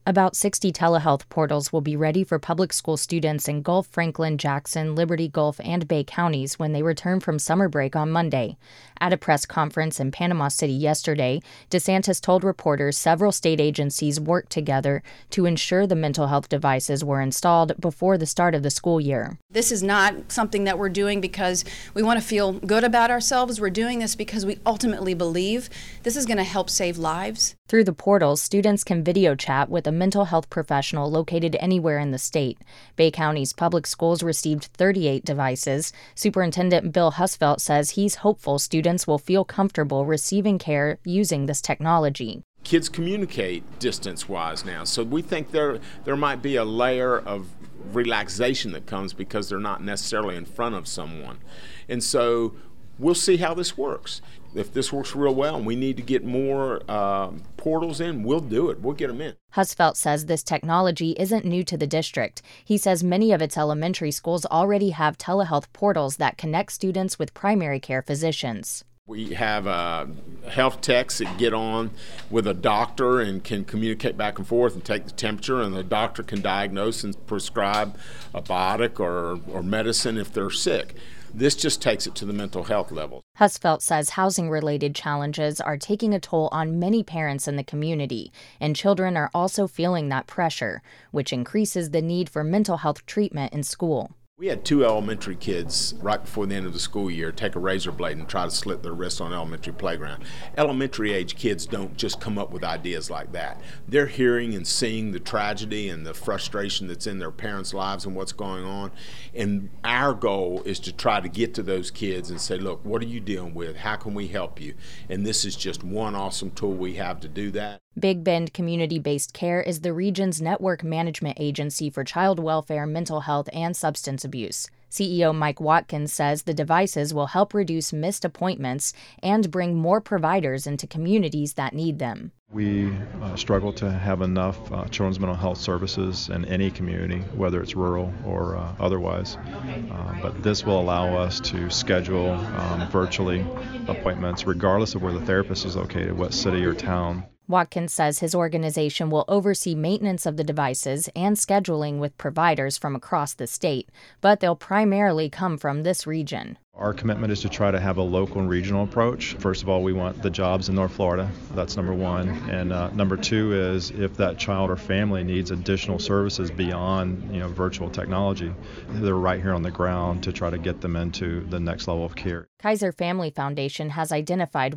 About 60 telehealth portals will be ready for public school students in Gulf, Franklin, Jackson, Liberty Gulf, and Bay counties when they return from summer break on Monday. At a press conference in Panama City yesterday, DeSantis told reporters several state agencies worked together to ensure the mental health devices were installed before the start of the school year. This is not something that we're doing because we want to feel good about ourselves. We're doing this because we ultimately believe this is going to help save lives. Through the portals, students can video chat with a mental health professional located anywhere in the state. Bay County's public schools received 38 devices. Superintendent Bill Husfeldt says he's hopeful students will feel comfortable receiving care using this technology. Kids communicate distance-wise now, so we think there might be a layer of relaxation that comes because they're not necessarily in front of someone. And so we'll see how this works. If this works real well and we need to get more portals in, we'll do it. We'll get them in. Husfeldt says this technology isn't new to the district. He says many of its elementary schools already have telehealth portals that connect students with primary care physicians. We have health techs that get on with a doctor and can communicate back and forth and take the temperature, and the doctor can diagnose and prescribe a biotic or medicine if they're sick. This just takes it to the mental health level. Husfeldt says housing-related challenges are taking a toll on many parents in the community, and children are also feeling that pressure, which increases the need for mental health treatment in school. We had 2 elementary kids right before the end of the school year take a razor blade and try to slit their wrists on an elementary playground. Elementary age kids don't just come up with ideas like that. They're hearing and seeing the tragedy and the frustration that's in their parents' lives and what's going on. And our goal is to try to get to those kids and say, look, what are you dealing with? How can we help you? And this is just one awesome tool we have to do that. Big Bend Community-Based Care is the region's network management agency for child welfare, mental health, and substance abuse. CEO Mike Watkins says the devices will help reduce missed appointments and bring more providers into communities that need them. We struggle to have enough children's mental health services in any community, whether it's rural or otherwise. But this will allow us to schedule virtually appointments regardless of where the therapist is located, what city or town. Watkins says his organization will oversee maintenance of the devices and scheduling with providers from across the state, but they'll primarily come from this region. Our commitment is to try to have a local and regional approach. First of all, we want the jobs in North Florida. That's number one. And number two is if that child or family needs additional services beyond, virtual technology, they're right here on the ground to try to get them into the next level of care. Kaiser Family Foundation has identified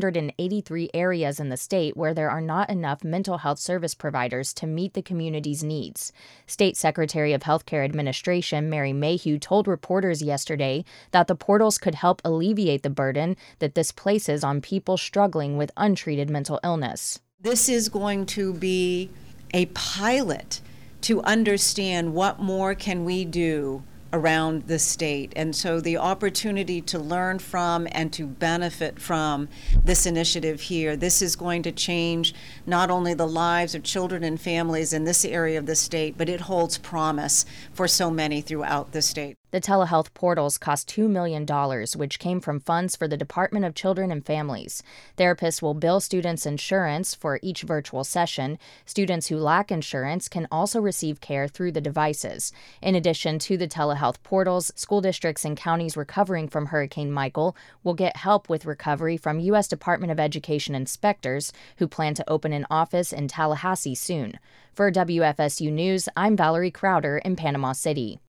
183 areas in the state where there are not enough mental health service providers to meet the community's needs. State Secretary of Healthcare Administration Mary Mayhew told reporters yesterday that the portals could help alleviate the burden that this places on people struggling with untreated mental illness. This is going to be a pilot to understand what more can we do around the state. And so the opportunity to learn from and to benefit from this initiative here, this is going to change not only the lives of children and families in this area of the state, but it holds promise for so many throughout the state. The telehealth portals cost $2 million, which came from funds for the Department of Children and Families. Therapists will bill students insurance for each virtual session. Students who lack insurance can also receive care through the devices. In addition to the telehealth portals, school districts and counties recovering from Hurricane Michael will get help with recovery from U.S. Department of Education inspectors who plan to open an office in Tallahassee soon. For WFSU News, I'm Valerie Crowder in Panama City.